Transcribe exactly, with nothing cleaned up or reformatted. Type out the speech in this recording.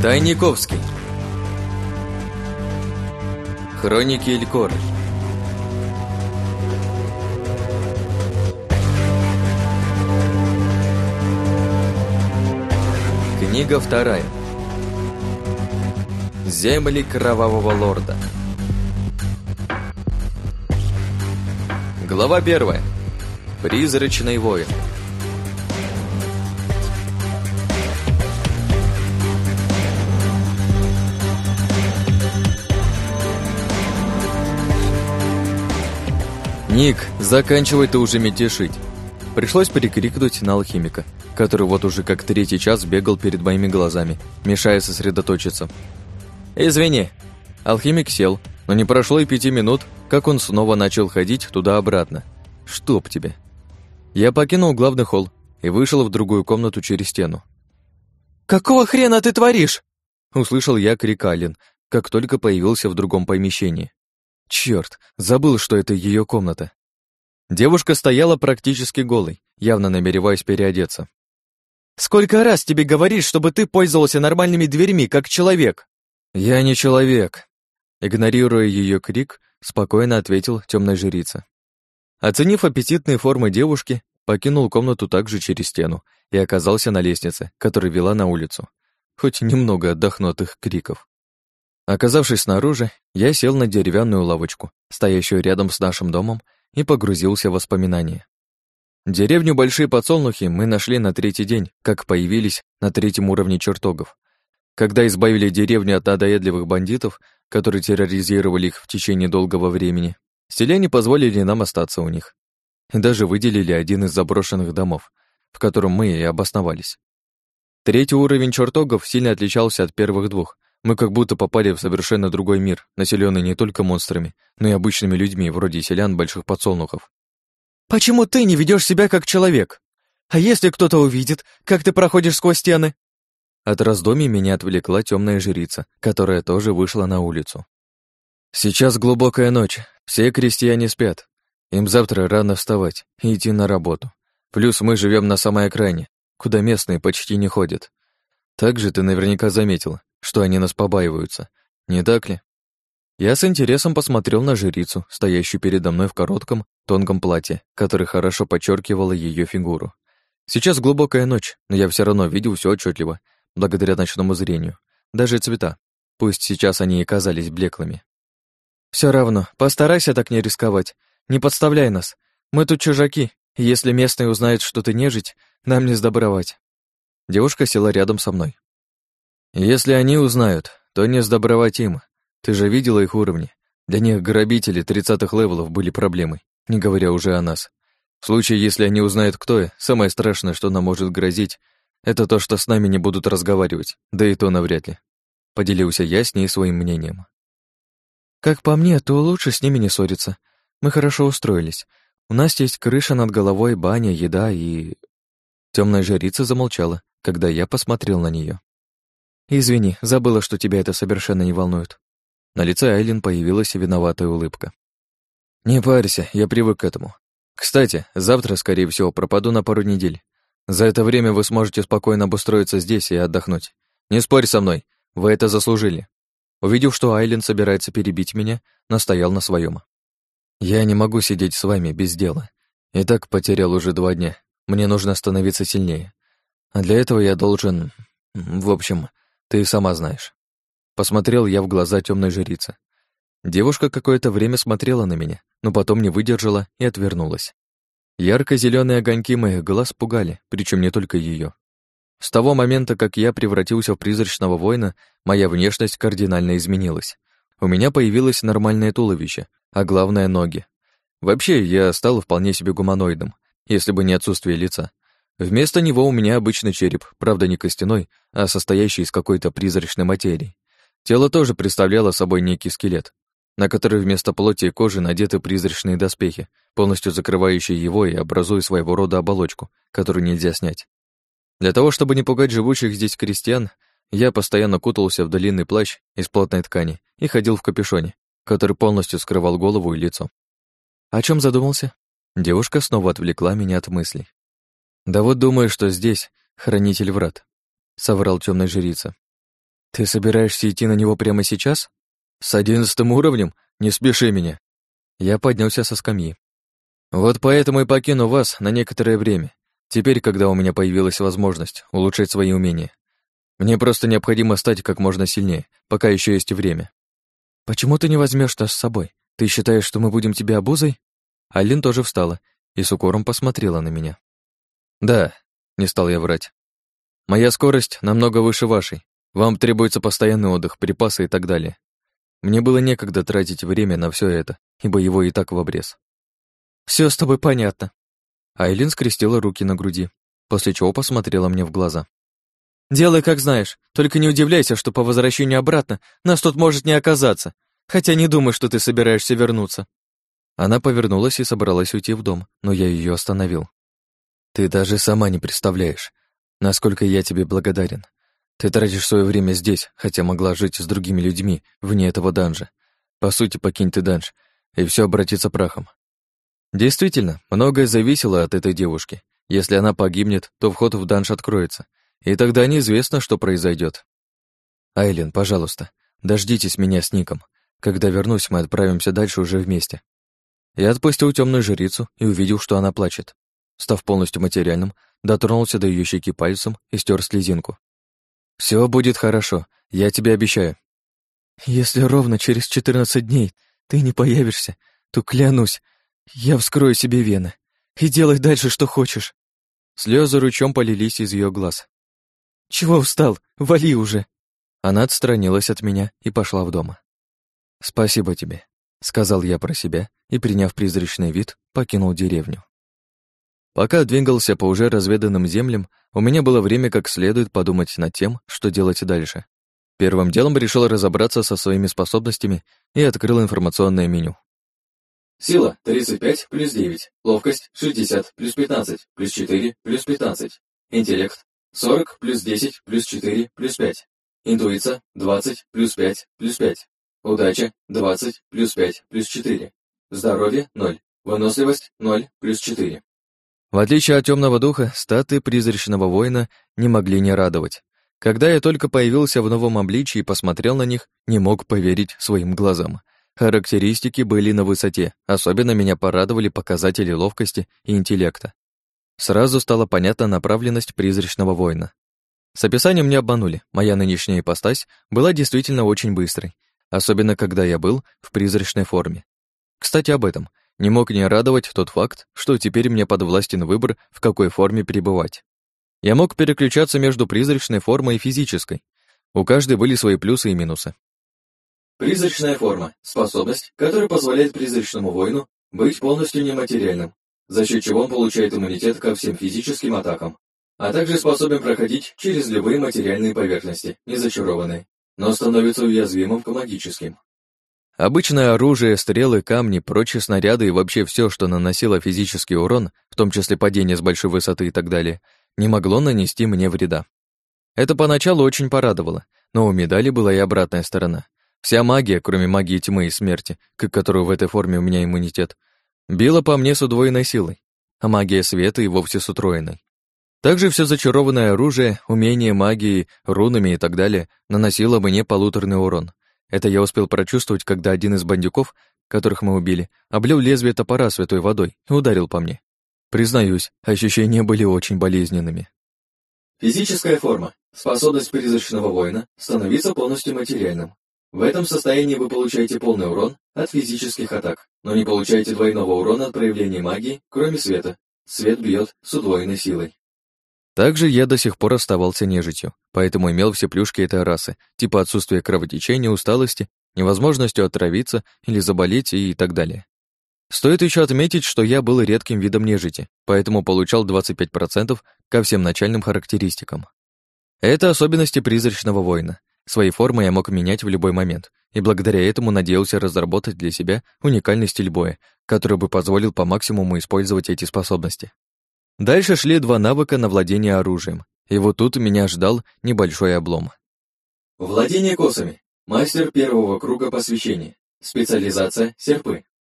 Тайниковский. Хроники Элькора. Книга вторая. Земли Кровавого Лорда. Глава первая. Призрачный воин. «Ник, заканчивай ты уже мельтешить!» Пришлось перекрикнуть на алхимика, который вот уже как третий час бегал перед моими глазами, мешая сосредоточиться. «Извини». Алхимик сел, но не прошло и пяти минут, как он снова начал ходить туда-обратно. «Чтоб тебе!» Я покинул главный холл и вышел в другую комнату через стену. «Какого хрена ты творишь?» Услышал я крик Ален, как только появился в другом помещении. Черт, забыл, что это ее комната. Девушка стояла практически голой, явно намереваясь переодеться. «Сколько раз тебе говорить, чтобы ты пользовался нормальными дверьми, как человек?» «Я не человек», — игнорируя ее крик, спокойно ответил темная жрица. Оценив аппетитные формы девушки, покинул комнату также через стену и оказался на лестнице, которая вела на улицу. Хоть немного отдохну от их криков. Оказавшись снаружи, я сел на деревянную лавочку, стоящую рядом с нашим домом, и погрузился в воспоминания. Деревню Большие Подсолнухи мы нашли на третий день, как появились на третьем уровне чертогов. Когда избавили деревню от надоедливых бандитов, которые терроризировали их в течение долгого времени, селяне позволили нам остаться у них. И даже выделили один из заброшенных домов, в котором мы и обосновались. Третий уровень чертогов сильно отличался от первых двух. Мы как будто попали в совершенно другой мир, населенный не только монстрами, но и обычными людьми, вроде селян Больших Подсолнухов. «Почему ты не ведешь себя как человек? А если кто-то увидит, как ты проходишь сквозь стены?» От раздумий меня отвлекла темная жрица, которая тоже вышла на улицу. «Сейчас глубокая ночь, все крестьяне спят. Им завтра рано вставать и идти на работу. Плюс мы живем на самой окраине, куда местные почти не ходят. Также ты наверняка заметила, что они нас побаиваются, не так ли?» Я с интересом посмотрел на жрицу, стоящую передо мной в коротком, тонком платье, которое хорошо подчеркивало ее фигуру. Сейчас глубокая ночь, но я все равно видел все отчетливо, благодаря ночному зрению. Даже цвета, пусть сейчас они и казались блеклыми. Все равно, постарайся так не рисковать, не подставляй нас. Мы тут чужаки, и если местные узнают, что ты нежить, нам не сдобровать. Девушка села рядом со мной. «Если они узнают, то не сдобровать им. Ты же видела их уровни. Для них грабители тридцатых левелов были проблемой, не говоря уже о нас. В случае, если они узнают, кто я, самое страшное, что нам может грозить, это то, что с нами не будут разговаривать, да и то навряд ли». Поделился я с ней своим мнением. «Как по мне, то лучше с ними не ссориться. Мы хорошо устроились. У нас есть крыша над головой, баня, еда и...» Темная жрица замолчала, когда я посмотрел на нее. «Извини, забыла, что тебя это совершенно не волнует». На лице Айлин появилась виноватая улыбка. «Не парься, я привык к этому. Кстати, завтра, скорее всего, пропаду на пару недель. За это время вы сможете спокойно обустроиться здесь и отдохнуть. Не спорь со мной, вы это заслужили». Увидев, что Айлин собирается перебить меня, настоял на своем. «Я не могу сидеть с вами без дела. И так потерял уже два дня. Мне нужно становиться сильнее. А для этого я должен... В общем, ты сама знаешь». Посмотрел я в глаза темной жрицы. Девушка какое-то время смотрела на меня, но потом не выдержала и отвернулась. Ярко-зеленые огоньки моих глаз пугали, причем не только ее. С того момента, как я превратился в призрачного воина, моя внешность кардинально изменилась. У меня появилось нормальное туловище, а главное — ноги. Вообще, я стал вполне себе гуманоидом, если бы не отсутствие лица. Вместо него у меня обычный череп, правда не костяной, а состоящий из какой-то призрачной материи. Тело тоже представляло собой некий скелет, на который вместо плоти и кожи надеты призрачные доспехи, полностью закрывающие его и образуя своего рода оболочку, которую нельзя снять. Для того, чтобы не пугать живущих здесь крестьян, я постоянно кутался в длинный плащ из плотной ткани и ходил в капюшоне, который полностью скрывал голову и лицо. О чем задумался? Девушка снова отвлекла меня от мыслей. «Да вот думаю, что здесь хранитель врат», — соврал темная жрица. Ты собираешься идти на него прямо сейчас? С одиннадцатым уровнем? Не спеши меня. Я поднялся со скамьи. Вот поэтому и покину вас на некоторое время. Теперь, когда у меня появилась возможность улучшать свои умения. Мне просто необходимо стать как можно сильнее, пока еще есть время. Почему ты не возьмешь нас с собой? Ты считаешь, что мы будем тебе обузой? Айлин тоже встала и с укором посмотрела на меня. Да, не стал я врать. Моя скорость намного выше вашей. Вам требуется постоянный отдых, припасы и так далее. Мне было некогда тратить время на все это, ибо его и так в обрез. Все с тобой понятно. Айлин скрестила руки на груди, после чего посмотрела мне в глаза. Делай, как знаешь, только не удивляйся, что по возвращению обратно нас тут может не оказаться, хотя не думаю, что ты собираешься вернуться. Она повернулась и собралась уйти в дом, но я ее остановил. Ты даже сама не представляешь, насколько я тебе благодарен. Ты тратишь свое время здесь, хотя могла жить с другими людьми вне этого данжа. По сути, покинь ты данж, и все обратится прахом. Действительно, многое зависело от этой девушки. Если она погибнет, то вход в данж откроется, и тогда неизвестно, что произойдет. Айлин, пожалуйста, дождитесь меня с Ником. Когда вернусь, мы отправимся дальше уже вместе. Я отпустил темную жрицу и увидел, что она плачет. Став полностью материальным, дотронулся до ее щеки пальцем и стер слезинку. Все будет хорошо, я тебе обещаю. Если ровно через четырнадцать дней ты не появишься, то клянусь, я вскрою себе вены. И делай дальше, что хочешь. Слезы ручьем полились из ее глаз. Чего встал? Вали уже. Она отстранилась от меня и пошла в дом. Спасибо тебе, сказал я про себя и, приняв призрачный вид, покинул деревню. Пока двигался по уже разведанным землям, у меня было время как следует подумать над тем, что делать дальше. Первым делом решил разобраться со своими способностями и открыл информационное меню. Сила тридцать пять плюс девять, ловкость шестьдесят плюс пятнадцать, плюс четыре плюс пятнадцать, интеллект сорок плюс десять плюс четыре плюс пять, интуиция двадцать плюс пять плюс пять, удача двадцать плюс пять плюс четыре, здоровье ноль, выносливость ноль плюс четыре. В отличие от темного духа, статы призрачного воина не могли не радовать. Когда я только появился в новом обличии и посмотрел на них, не мог поверить своим глазам. Характеристики были на высоте, особенно меня порадовали показатели ловкости и интеллекта. Сразу стала понятна направленность призрачного воина. С описанием не обманули, моя нынешняя ипостась была действительно очень быстрой, особенно когда я был в призрачной форме. Кстати, об этом. Не мог не радовать тот факт, что теперь мне подвластен выбор, в какой форме пребывать. Я мог переключаться между призрачной формой и физической. У каждой были свои плюсы и минусы. Призрачная форма – способность, которая позволяет призрачному воину быть полностью нематериальным, за счет чего он получает иммунитет ко всем физическим атакам, а также способен проходить через любые материальные поверхности, не зачарованные, но становится уязвимым к магическим. Обычное оружие, стрелы, камни, прочие снаряды и вообще все, что наносило физический урон, в том числе падение с большой высоты и так далее, не могло нанести мне вреда. Это поначалу очень порадовало, но у медали была и обратная сторона. Вся магия, кроме магии тьмы и смерти, к которой в этой форме у меня иммунитет, била по мне с удвоенной силой, а магия света и вовсе с утроенной. Также все зачарованное оружие, умения магии, рунами и так далее наносило мне полуторный урон. Это я успел прочувствовать, когда один из бандюков, которых мы убили, облил лезвие топора святой водой и ударил по мне. Признаюсь, ощущения были очень болезненными. Физическая форма. Способность призрачного воина становиться полностью материальным. В этом состоянии вы получаете полный урон от физических атак, но не получаете двойного урона от проявления магии, кроме света. Свет бьет с удвоенной силой. Также я до сих пор оставался нежитью, поэтому имел все плюшки этой расы, типа отсутствия кровотечения, усталости, невозможностью отравиться или заболеть и так далее. Стоит еще отметить, что я был редким видом нежити, поэтому получал двадцать пять процентов ко всем начальным характеристикам. Это особенности призрачного воина. Свои формы я мог менять в любой момент, и благодаря этому надеялся разработать для себя уникальный стиль боя, который бы позволил по максимуму использовать эти способности. Дальше шли два навыка на владение оружием, и вот тут меня ждал небольшой облом. Владение косами. Мастер первого круга посвящения. Специализация серпы.